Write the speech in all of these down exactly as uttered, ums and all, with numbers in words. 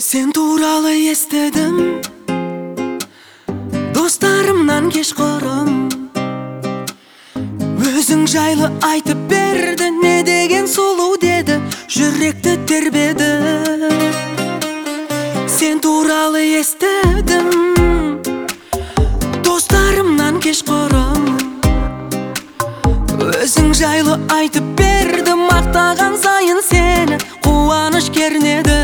Sen туралы естедім, достарымнан кешқұрым. Өзің жайлы айтып берді, не деген сұлу деді, жүректі тербеді. Сен туралы естедім, достарымнан кешқұрым. Өзің жайлы айтып берді, мақтаған сайын сені қуаныш кернеді.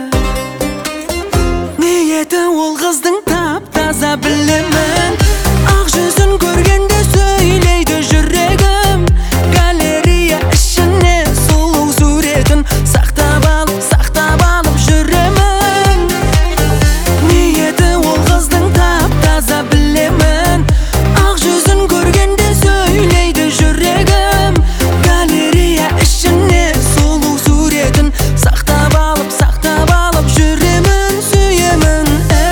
Ниеті ол қыздың тап-таза білемін, ақ жүзін көргенде сөйлейді жүрегім. Галерея ішіне сұлу суретін сақтап алып, сақтап алып жүремін. Ниеті ол қыздың тап-таза білемін, ақ жүзін көргенде сөйлейді жүрегім. Галерея ішіне сұлу суретін сақтап алып, сақтап алып жүремін, сүйемін.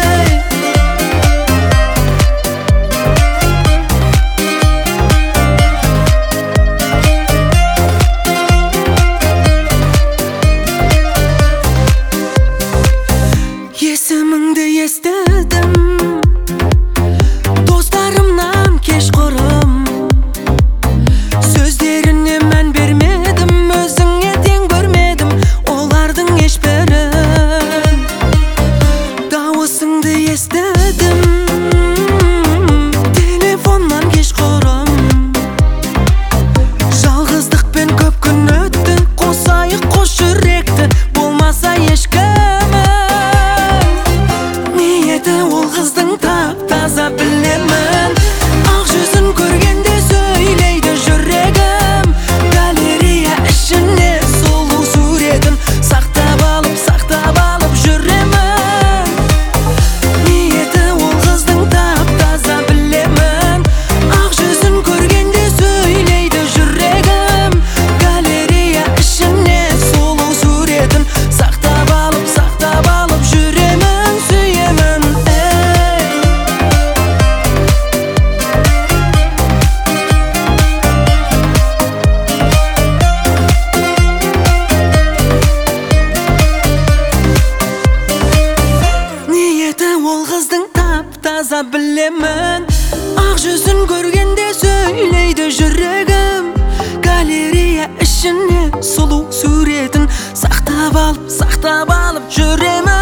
Есіміңді естідім, достарымнан кешқұрым. Сөздеріне мән бермедім, өзіңе тең көрмедім олардың ешбірін. Дауысыңды естідім, телефоннан кешқұрым. Жалғыздықпен көп күн өтті, қосайық қос жүректі, болмаса ешкімін. Ниеті ол қыздың тап-таза білемін, ақ жүзін көргенде сөйлейді жүрегім. Галерея ішіне сұлу суретін сақтап алып, сақтап алып жүремін. Ниеті ол қыздың тап-таза білемін, ақ жүзін көргенде сөйлейді жүрегім. Галерея ішіне сұлу суретін сақтап алып, сақтап алып жүремін, сүйемін. Ниеті ол қыздың тап-таза білемін, ақ жүзін көргенде сөйлейді жүрегім. Галерея ішіне сұлу суретін сақтап алып, сақтап алып жүремін.